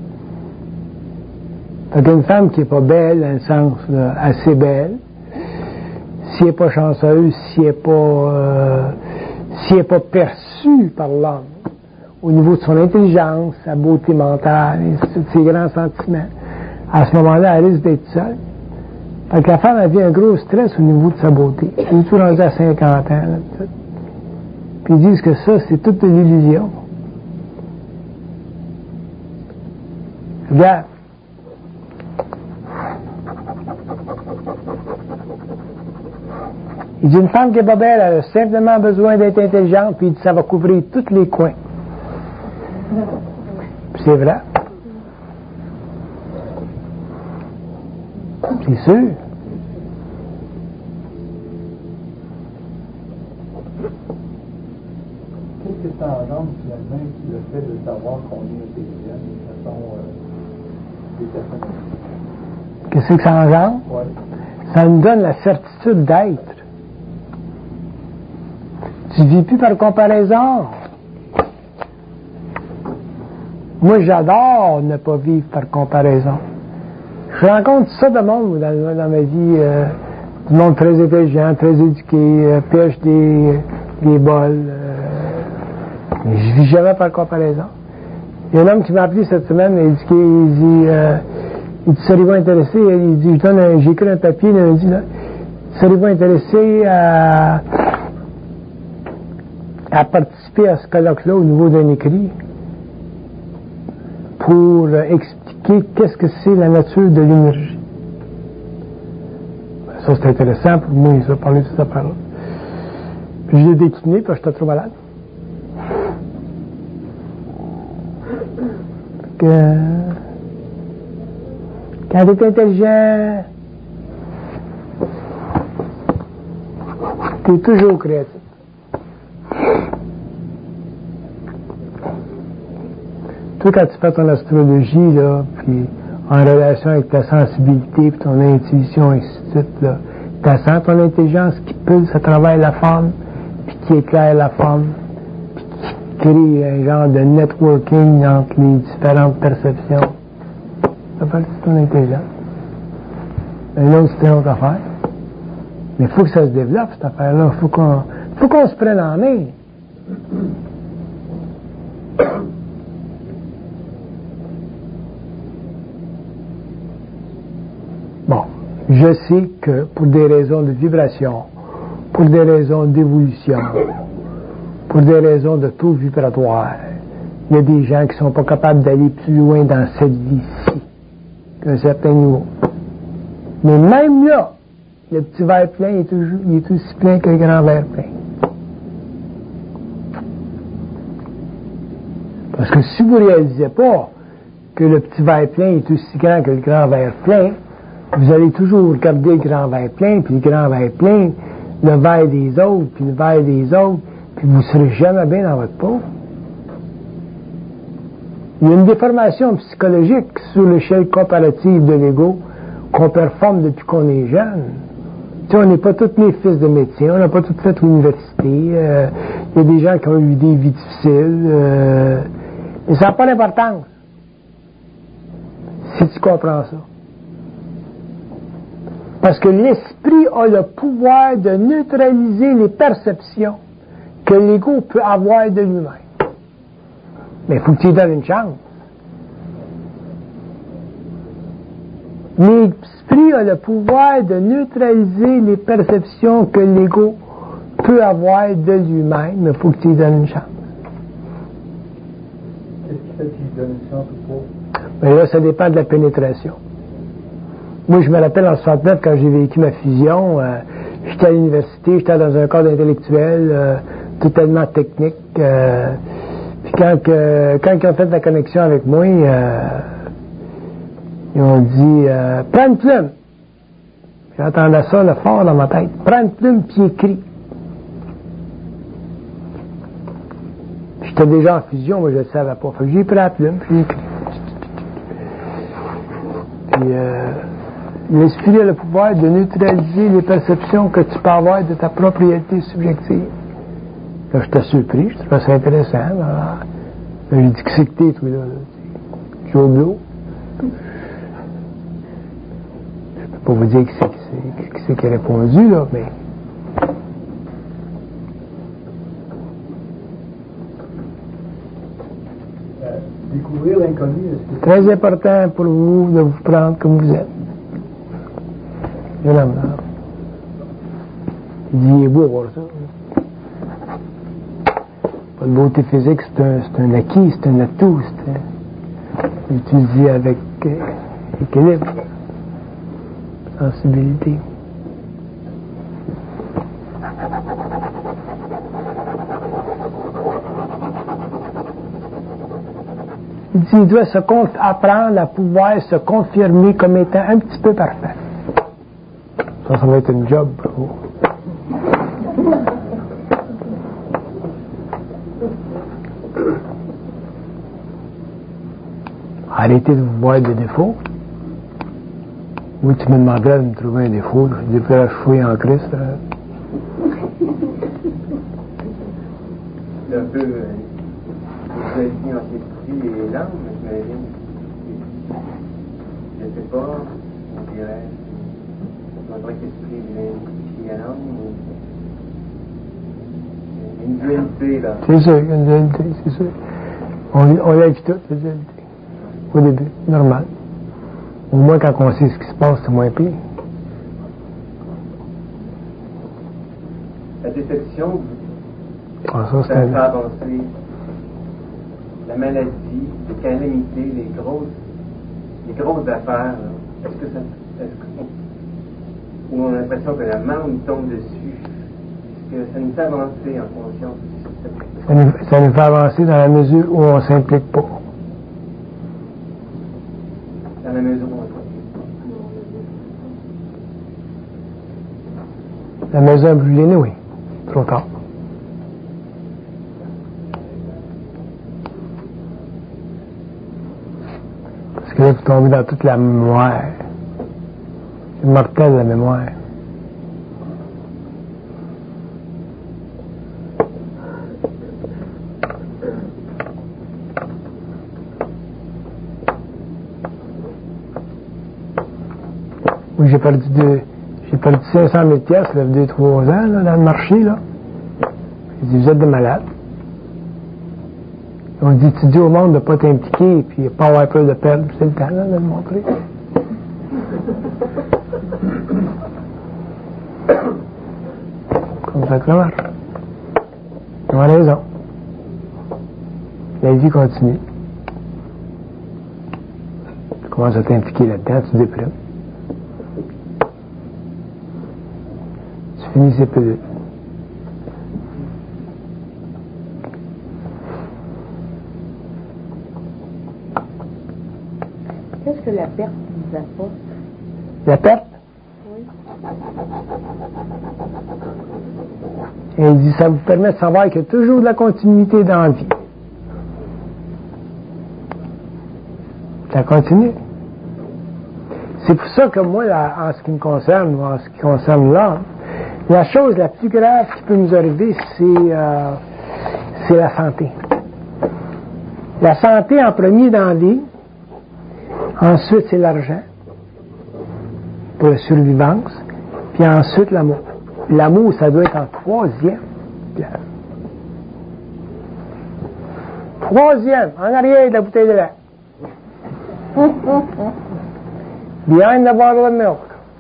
A: Fait qu'une femme qui n'est pas belle, dans le sens là, assez belle, si elle n'est pas chanceuse, si elle n'est pas, euh, si elle n'est pas perçue par l'homme, au niveau de son intelligence, sa beauté mentale, et ses grands sentiments, à ce moment-là, elle risque d'être seule. Fait que la femme a vu un gros stress au niveau de sa beauté. Elle est tout rendue à cinquante ans. Là, tout. Puis ils disent que ça, c'est toute une illusion. Regarde. Il dit une femme qui est pas belle, elle a simplement besoin d'être intelligente, puis il dit ça va couvrir tous les coins. Puis c'est vrai. C'est sûr.
B: Qu'est-ce que ça engendre finalement le fait de savoir qu'on est intelligent d'une façon euh, déterminée?
A: Qu'est-ce que ça engendre?
B: Ouais.
A: Ça nous donne la certitude d'être. Tu ne vis plus par comparaison. Moi, j'adore ne pas vivre par comparaison. Je rencontre ça de monde dans, dans ma vie, euh, du monde très intelligent, très éduqué, euh, pêche des, des bols. Euh, mais je vis jamais par comparaison. Il y a un homme qui m'a appelé cette semaine, il dit, il dit, euh, il dit seriez-vous intéressé? Il dit, je donne un, j'ai écrit un papier lundi, là. Seriez-vous intéressé à, à participer à ce colloque-là au niveau d'un écrit pour euh, expliquer qu'est-ce que c'est la nature de l'énergie? Ça, c'est intéressant pour moi, ils ont parlé de cette affaire-là. Puis je l'ai décliné parce que j'étais trop malade. Que, quand tu es intelligent, tu es toujours créatif. Toi, quand tu fais ton astrologie, là, puis en relation avec ta sensibilité, puis ton intuition, et ainsi de suite, là, tu sens ton intelligence qui pulse à travers la femme, puis qui éclaire la femme, puis qui crée un genre de networking entre les différentes perceptions. Ça fait c'est ton intelligence. Un autre, c'est une autre affaire. Mais il faut que ça se développe, cette affaire-là. Il faut qu'on, faut qu'on se prenne en main. Bon, je sais que pour des raisons de vibration, pour des raisons d'évolution, pour des raisons de taux vibratoire, il y a des gens qui ne sont pas capables d'aller plus loin dans cette vie-ci qu'un certain niveau. Mais même là, le petit verre plein est, toujours, il est aussi plein que le grand verre plein. Parce que si vous ne réalisez pas que le petit verre plein est aussi grand que le grand verre plein, vous allez toujours regarder le grand verre plein, puis le grand verre plein, le verre des autres, puis le verre des autres, puis vous ne serez jamais bien dans votre peau. Il y a une déformation psychologique sur l'échelle comparative de l'ego qu'on performe depuis qu'on est jeune. Tu sais, on n'est pas tous les fils de médecins, on n'a pas tous fait l'université, euh, il y a des gens qui ont eu des vies difficiles, euh, mais ça n'a pas d'importance si tu comprends ça. Parce que l'esprit a le pouvoir de neutraliser les perceptions que l'ego peut avoir de lui-même. Mais il faut que tu lui donnes une chance. L'esprit a le pouvoir de neutraliser les perceptions que l'ego peut avoir de lui-même, mais il faut que tu lui donnes une chance.
B: Qu'est-ce qui fait qu'il donne une chance ou pas?
A: Mais là, ça dépend de la pénétration. Moi, je me rappelle en soixante-neuf, quand j'ai vécu ma fusion, euh, j'étais à l'université, j'étais dans un cadre intellectuel euh, totalement technique. Euh, puis quand, que, quand ils ont fait la connexion avec moi, euh, ils ont dit euh, « Prends une plume ». J'entendais ça là, fort dans ma tête. « Prends une plume puis écris ». J'étais déjà en fusion, moi je ne le savais pas. Fait que j'ai pris la plume puis j'ai écrit. Puis euh, l'esprit a le pouvoir de neutraliser les perceptions que tu peux avoir de ta propriété subjective. Là, j'étais surpris, je trouvais ça intéressant. Là, là j'ai dit, que c'est que t'es, toi, là? Joe Blow. Je peux pas vous dire qui c'est qui, c'est, qui, c'est qui a répondu, là, mais...
B: Euh, découvrir l'inconnu, est-ce que...
A: Très important pour vous de vous prendre comme vous êtes. Je l'aime, là. Il dit, il est beau voir ça. Pas de beauté physique, c'est un, c'est un acquis, c'est un atout, c'est un... utilisé avec euh, équilibre, sensibilité. Il dit, il doit se conf- apprendre à pouvoir se confirmer comme étant un petit peu parfait. Ça, ça va être une job pour vous. Arrêtez de vous voir des défauts. Oui, tu me demanderais de me trouver un défaut. Je dis, je fouille en Christ. Là.
E: C'est un peu euh, le vie en esprit et l'âme, j'imagine. Je ne sais pas, on dirait, on dirait que l'esprit vient à l'âme. Une dualité, là.
A: C'est sûr, une dualité, c'est sûr. On, on l'a vu tout, la dualité. Au début, normal. Au moins, quand on sait ce qui se passe, c'est moins pire.
E: La déception,
A: Ah, ça, c'est
E: ça
A: un...
E: fait avancer la maladie, les calamités, les grosses, les grosses affaires. Là. Est-ce que ça, est-ce que, ou on a l'impression que la main nous tombe dessus? Est-ce que ça nous fait avancer en conscience?
A: Ça nous, ça nous fait avancer dans la mesure où on ne s'implique pas.
E: Dans la mesure où on s'implique
A: La maison a brûlé, oui. Trop tard. Parce que là, vous tombez dans toute la mémoire. C'est mortel, la mémoire. Oui, j'ai perdu deux, j'ai perdu cinq cent mille piastres, là, deux, trois ans, là, dans le marché, là. J'ai dit, vous êtes des malades. On dit, tu dis au monde de ne pas t'impliquer, puis pas avoir peur de perdre. C'est le temps, là, de le montrer. Comme ça que ça marche. On a raison. La vie continue. Tu commences à t'impliquer là-dedans, tu déprimes. Tu finis ces pilules.
H: Qu'est-ce que la perte nous apporte?
A: La perte?
H: Oui.
A: Et il dit, ça vous permet de savoir qu'il y a toujours de la continuité dans la vie. Ça continue. C'est pour ça que moi, là, en ce qui me concerne, en ce qui concerne l'homme, la chose la plus grave qui peut nous arriver, c'est, euh, c'est la santé. La santé en premier dans la vie, ensuite c'est l'argent, pour la survivance, puis ensuite l'amour. L'amour, ça doit être en troisième place. Troisième, en arrière de la bouteille de lait. Behind the bottle of milk.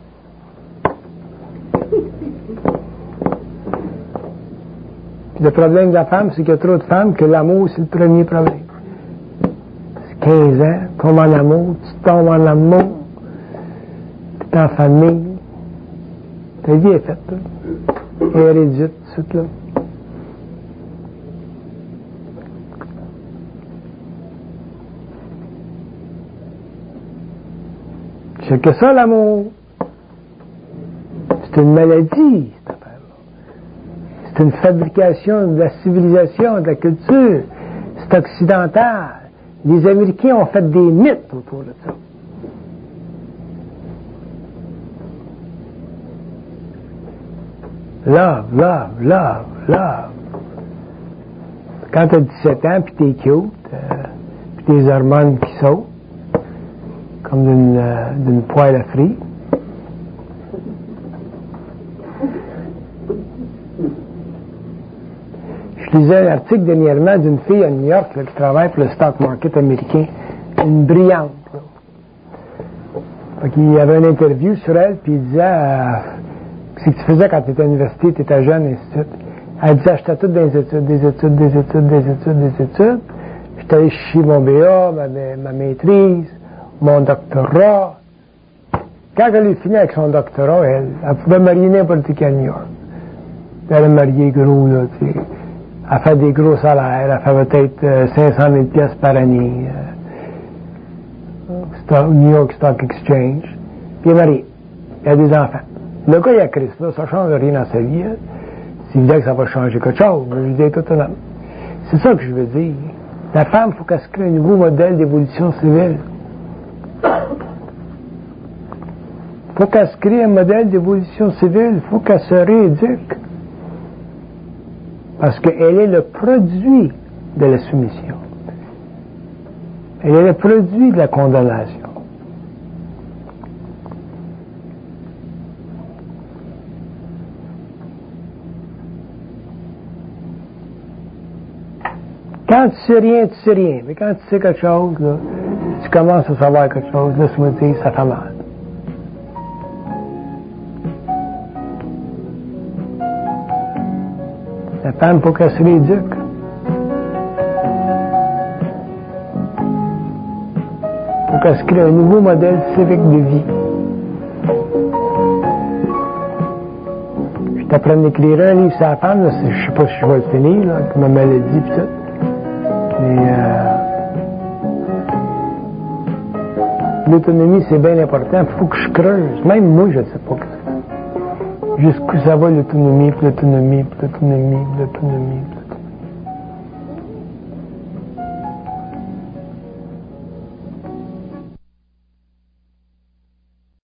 A: Puis le problème de la femme, c'est qu'il y a trop de femmes que l'amour, c'est le premier problème. C'est quinze ans, tu tombes en amour, tu tombes en amour, tu es en famille. Ta vie est faite, là. Elle est réduite, tout de suite, là. C'est que ça, l'amour. C'est une maladie, cette affaire-là. C'est une fabrication de la civilisation, de la culture. C'est occidental. Les Américains ont fait des mythes autour de ça. Love, love, love, love. Quand tu as dix-sept ans, puis t'es cute, euh, puis tes hormones qui sautent, comme d'une, euh, d'une poêle à frire. Je lisais un article dernièrement d'une fille à New York là, qui travaille pour le stock market américain, une brillante. Il y avait une interview sur elle, puis il disait euh, ce que tu faisais quand tu étais à l'université, tu étais jeune, et ainsi de suite. Elle disait, j'étais toutes des études, des études, des études, des études, des études. J'étais allé chercher mon B A, ma, ma maîtrise, mon doctorat. Quand elle a fini avec son doctorat, elle, elle pouvait marier n'importe qui à New York. Elle a marié gros, là, tu sais. Elle fait des gros salaires, elle fait peut-être euh, cinq cent mille piastres par année. Euh, stock, New York Stock Exchange. Puis elle est mariée. Elle a des enfants. Le gars, il a Christ, là, ça change rien dans sa vie. Hein. C'est évident que ça va changer quelque chose. Je dis tout un homme. C'est ça que je veux dire. La femme, il faut qu'elle se crée un nouveau modèle d'évolution civile. Il faut qu'elle se crée un modèle d'évolution civile. Il faut qu'elle se rééduque. Parce qu'elle est le produit de la soumission. Elle est le produit de la condamnation. Quand tu sais rien, tu sais rien. Mais quand tu sais quelque chose, là, tu commences à savoir quelque chose, laisse-moi dire, ça fait mal. La femme, faut qu'elle se rééduque. Faut qu'elle se crée un nouveau modèle civique de vie. Je t'apprends d'écrire un livre sur la femme, là, je sais pas si je vais le finir, là, avec ma maladie pis tout. Mais euh, l'autonomie, c'est bien important. Il faut que je creuse. Même moi, je ne sais pas jusqu'où ça va l'autonomie, puis l'autonomie, puis l'autonomie, puis l'autonomie.